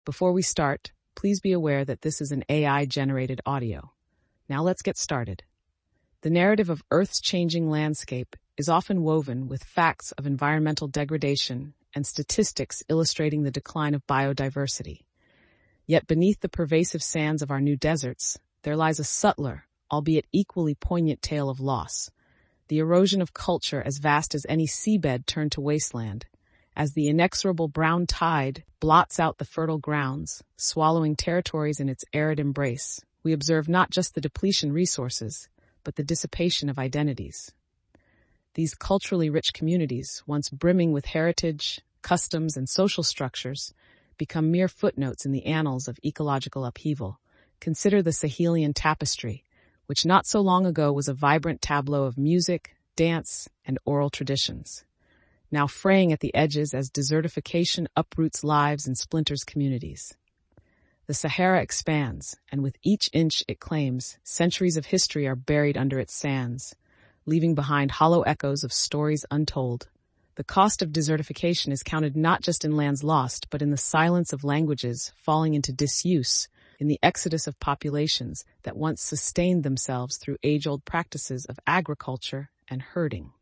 Before we start, please be aware that this is an AI-generated audio. Now let's get started. The narrative of Earth's changing landscape is often woven with facts of environmental degradation and statistics illustrating the decline of biodiversity. Yet beneath the pervasive sands of our new deserts, there lies a subtler, albeit equally poignant tale of loss. The erosion of culture as vast as any seabed turned to wasteland, as the inexorable brown tide blots out the fertile grounds, swallowing territories in its arid embrace. We observe not just the depletion resources, but the dissipation of identities. These culturally rich communities, once brimming with heritage, customs, and social structures, become mere footnotes in the annals of ecological upheaval. Consider the Sahelian tapestry, which not so long ago was a vibrant tableau of music, dance, and oral traditions, now fraying at the edges as desertification uproots lives and splinters communities. The Sahara expands, and with each inch it claims, centuries of history are buried under its sands, leaving behind hollow echoes of stories untold. The cost of desertification is counted not just in lands lost, but in the silence of languages falling into disuse, in the exodus of populations that once sustained themselves through age-old practices of agriculture and herding.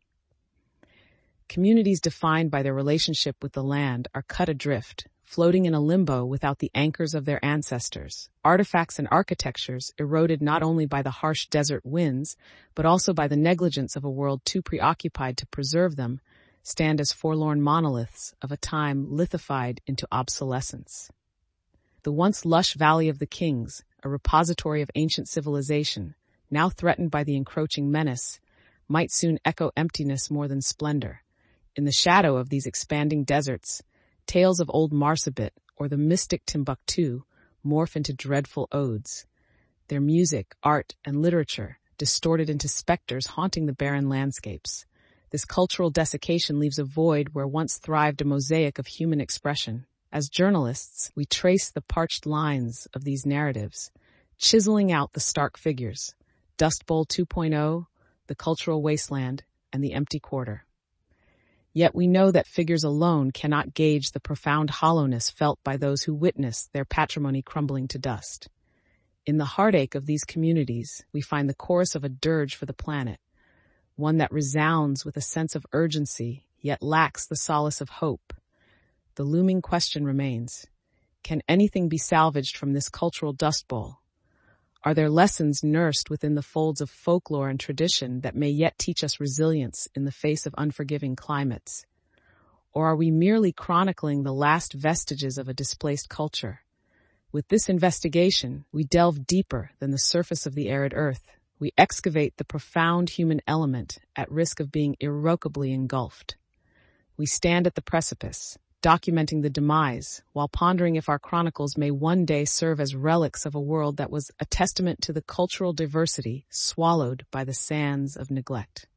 Communities defined by their relationship with the land are cut adrift, floating in a limbo without the anchors of their ancestors. Artifacts and architectures eroded not only by the harsh desert winds, but also by the negligence of a world too preoccupied to preserve them, stand as forlorn monoliths of a time lithified into obsolescence. The once lush Valley of the Kings, a repository of ancient civilization, now threatened by the encroaching menace, might soon echo emptiness more than splendor. In the shadow of these expanding deserts, tales of old Marsabit or the mystic Timbuktu morph into dreadful odes, their music, art, and literature distorted into specters haunting the barren landscapes. This cultural desiccation leaves a void where once thrived a mosaic of human expression. As journalists, we trace the parched lines of these narratives, chiseling out the stark figures: Dust Bowl 2.0, the cultural wasteland, and the empty quarter. Yet we know that figures alone cannot gauge the profound hollowness felt by those who witness their patrimony crumbling to dust. In the heartache of these communities, we find the chorus of a dirge for the planet, one that resounds with a sense of urgency, yet lacks the solace of hope. The looming question remains: can anything be salvaged from this cultural dust bowl? Are there lessons nursed within the folds of folklore and tradition that may yet teach us resilience in the face of unforgiving climates? Or are we merely chronicling the last vestiges of a displaced culture? With this investigation, we delve deeper than the surface of the arid earth. We excavate the profound human element at risk of being irrevocably engulfed. We stand at the precipice, documenting the demise, while pondering if our chronicles may one day serve as relics of a world that was a testament to the cultural diversity swallowed by the sands of neglect.